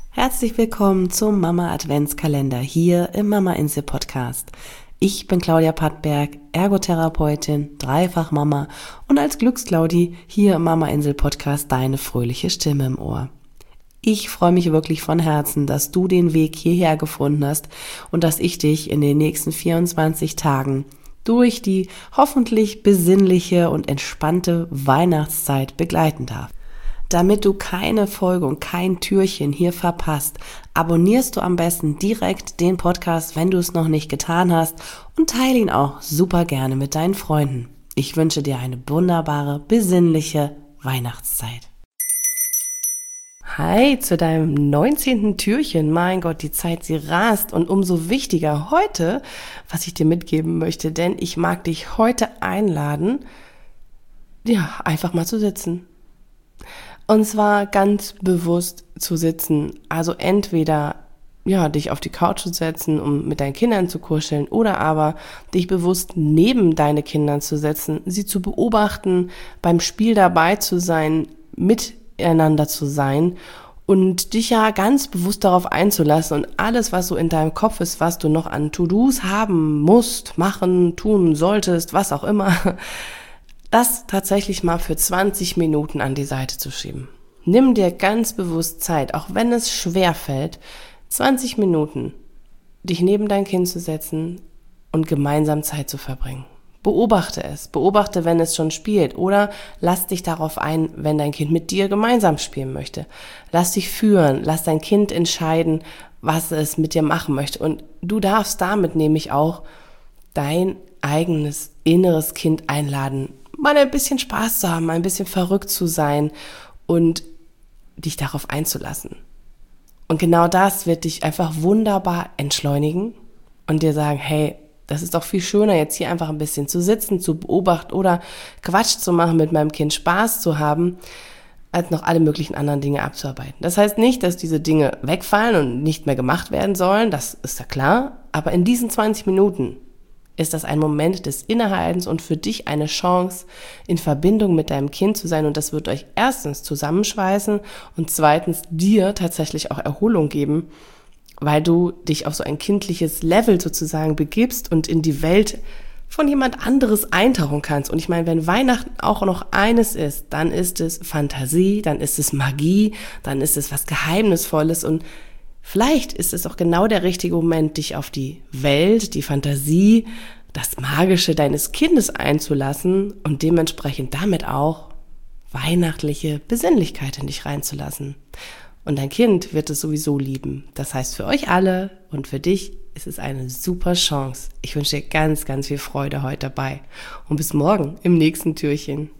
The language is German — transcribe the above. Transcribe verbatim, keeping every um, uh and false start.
Herzlich willkommen zum Mama Adventskalender hier im Mama Insel Podcast. Ich bin Claudia Pattberg, Ergotherapeutin, Dreifach-Mama und als Glücksclaudi hier im Mama Insel Podcast deine fröhliche Stimme im Ohr. Ich freue mich wirklich von Herzen, dass du den Weg hierher gefunden hast und dass ich dich in den nächsten vierundzwanzig Tagen durch die hoffentlich besinnliche und entspannte Weihnachtszeit begleiten darf. Damit du keine Folge und kein Türchen hier verpasst, abonnierst du am besten direkt den Podcast, wenn du es noch nicht getan hast, und teile ihn auch super gerne mit deinen Freunden. Ich wünsche dir eine wunderbare, besinnliche Weihnachtszeit. Hi zu deinem neunzehnten Türchen. Mein Gott, die Zeit, sie rast, und umso wichtiger heute, was ich dir mitgeben möchte, denn ich mag dich heute einladen, ja, einfach mal zu sitzen. Und zwar ganz bewusst zu sitzen, also entweder ja dich auf die Couch zu setzen, um mit deinen Kindern zu kuscheln, oder aber dich bewusst neben deine Kinder zu setzen, sie zu beobachten, beim Spiel dabei zu sein, miteinander zu sein und dich ja ganz bewusst darauf einzulassen und alles, was so in deinem Kopf ist, was du noch an To-Dos haben musst, machen, tun solltest, was auch immer, das tatsächlich mal für zwanzig Minuten an die Seite zu schieben. Nimm dir ganz bewusst Zeit, auch wenn es schwer fällt, zwanzig Minuten dich neben dein Kind zu setzen und gemeinsam Zeit zu verbringen. Beobachte es, beobachte, wenn es schon spielt, oder lass dich darauf ein, wenn dein Kind mit dir gemeinsam spielen möchte. Lass dich führen, lass dein Kind entscheiden, was es mit dir machen möchte, und du darfst damit nämlich auch dein eigenes inneres Kind einladen, mal ein bisschen Spaß zu haben, ein bisschen verrückt zu sein und dich darauf einzulassen. Und genau das wird dich einfach wunderbar entschleunigen und dir sagen, hey, das ist doch viel schöner, jetzt hier einfach ein bisschen zu sitzen, zu beobachten oder Quatsch zu machen, mit meinem Kind Spaß zu haben, als noch alle möglichen anderen Dinge abzuarbeiten. Das heißt nicht, dass diese Dinge wegfallen und nicht mehr gemacht werden sollen, das ist ja klar, aber in diesen zwanzig Minuten ist das ein Moment des Innehaltens und für dich eine Chance, in Verbindung mit deinem Kind zu sein. Und das wird euch erstens zusammenschweißen und zweitens dir tatsächlich auch Erholung geben, weil du dich auf so ein kindliches Level sozusagen begibst und in die Welt von jemand anderes eintauchen kannst. Und ich meine, wenn Weihnachten auch noch eines ist, dann ist es Fantasie, dann ist es Magie, dann ist es was Geheimnisvolles, und vielleicht ist es auch genau der richtige Moment, dich auf die Welt, die Fantasie, das Magische deines Kindes einzulassen und dementsprechend damit auch weihnachtliche Besinnlichkeit in dich reinzulassen. Und dein Kind wird es sowieso lieben. Das heißt, für euch alle und für dich ist es eine super Chance. Ich wünsche dir ganz, ganz viel Freude heute dabei. Und bis morgen im nächsten Türchen.